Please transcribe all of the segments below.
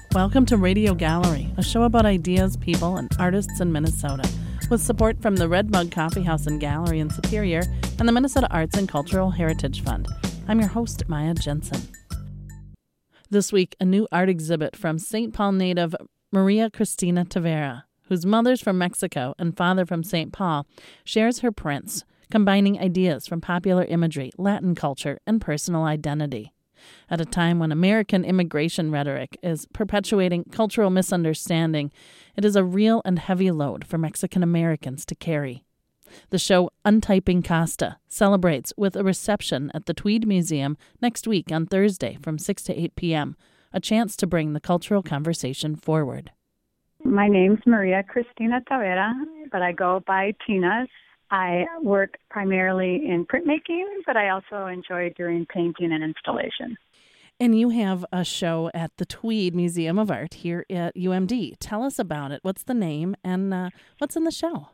Welcome to Radio Gallery, a show about ideas, people, and artists in Minnesota, with support from the Red Mug Coffee House and Gallery in Superior and the Minnesota Arts and Cultural Heritage Fund. I'm your host, Maya Jensen. This week, a new art exhibit from St. Paul native Maria Cristina Tavera, whose mother's from Mexico and father from St. Paul, shares her prints, combining ideas from popular imagery, Latin culture, and personal identity. At a time when American immigration rhetoric is perpetuating cultural misunderstanding, it is a real and heavy load for Mexican Americans to carry. The show Untyping Costa celebrates with a reception at the Tweed Museum next week on Thursday from 6 to 8 p.m., a chance to bring the cultural conversation forward. My name's Maria Cristina Tavera, but I go by Tina's. I work primarily in printmaking, but I also enjoy doing painting and installation. And you have a show at the Tweed Museum of Art here at UMD. Tell us about it. What's the name and what's in the show?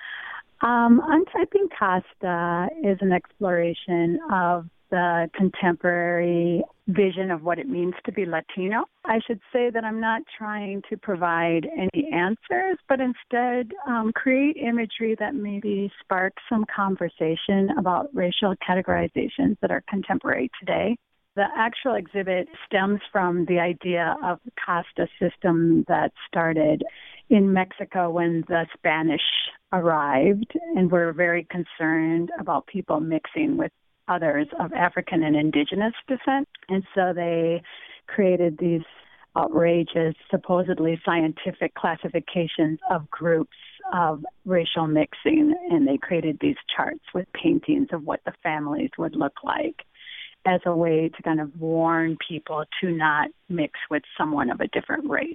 Untyping Costa is an exploration of the contemporary vision of what it means to be Latino. I should say that I'm not trying to provide any answers, but instead create imagery that maybe sparks some conversation about racial categorizations that are contemporary today. The actual exhibit stems from the idea of the Costa system that started in Mexico when the Spanish arrived and were very concerned about people mixing with others of African and indigenous descent. And so they created these outrageous, supposedly scientific classifications of groups of racial mixing. And they created these charts with paintings of what the families would look like as a way to kind of warn people to not mix with someone of a different race.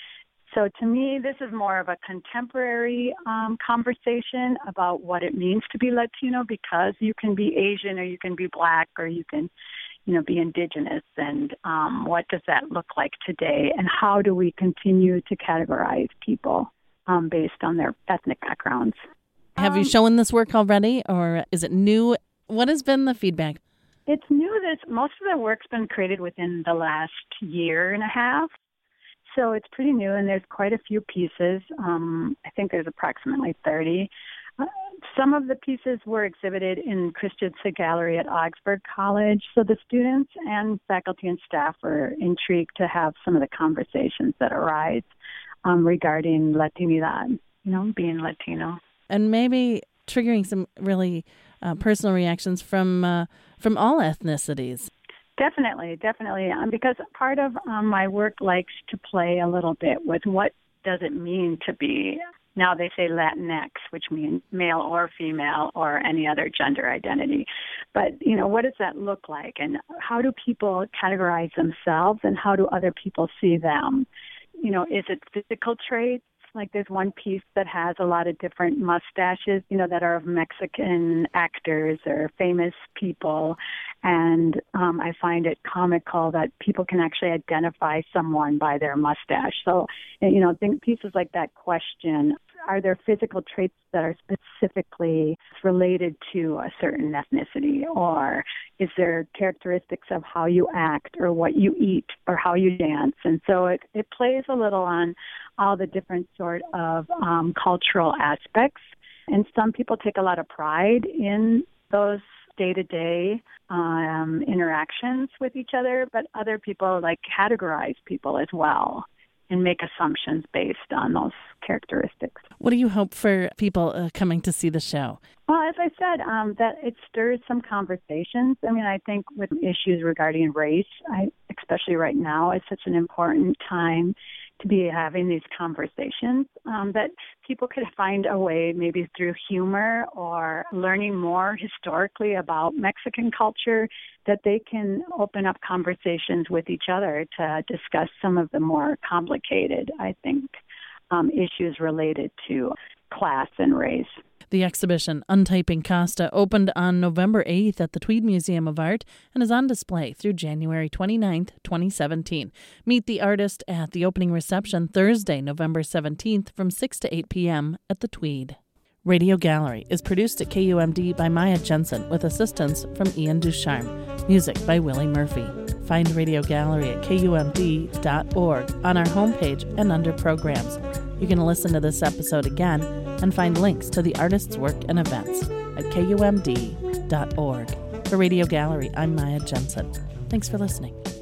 So to me, this is more of a contemporary conversation about what it means to be Latino, because you can be Asian or you can be Black or you can, be indigenous. And what does that look like today? And how do we continue to categorize people based on their ethnic backgrounds? Have you shown this work already, or is it new? What has been the feedback? It's new. Most of the work's been created within the last year and a half. So it's pretty new, and there's quite a few pieces. I think there's approximately 30. Some of the pieces were exhibited in Christensen Gallery at Augsburg College. So the students and faculty and staff were intrigued to have some of the conversations that arise regarding Latinidad, being Latino. And maybe triggering some really personal reactions from all ethnicities. Definitely. Because part of my work likes to play a little bit with what does it mean to be, now they say Latinx, which means male or female or any other gender identity. But, what does that look like? And how do people categorize themselves and how do other people see them? Is it physical traits? Like there's one piece that has a lot of different mustaches, that are of Mexican actors or famous people. And I find it comical that people can actually identify someone by their mustache. So, think pieces like that question, are there physical traits that are specifically related to a certain ethnicity? Or is there characteristics of how you act or what you eat or how you dance? And so it plays a little on all the different sort of cultural aspects. And some people take a lot of pride in those day-to-day interactions with each other, but other people categorize people as well and make assumptions based on those characteristics. What do you hope for people coming to see the show? Well, as I said, that it stirs some conversations. I think with issues regarding race, especially right now, it's such an important time to be having these conversations, that people could find a way, maybe through humor or learning more historically about Mexican culture, that they can open up conversations with each other to discuss some of the more complicated, I think, issues related to class and race. The exhibition, Untyping Costa, opened on November 8th at the Tweed Museum of Art and is on display through January 29th, 2017. Meet the artist at the opening reception Thursday, November 17th from 6 to 8 p.m. at the Tweed. Radio Gallery is produced at KUMD by Maya Jensen with assistance from Ian Ducharme. Music by Willie Murphy. Find Radio Gallery at KUMD.org on our homepage and under programs. You can listen to this episode again and find links to the artist's work and events at KUMD.org. For Radio Gallery, I'm Maya Jensen. Thanks for listening.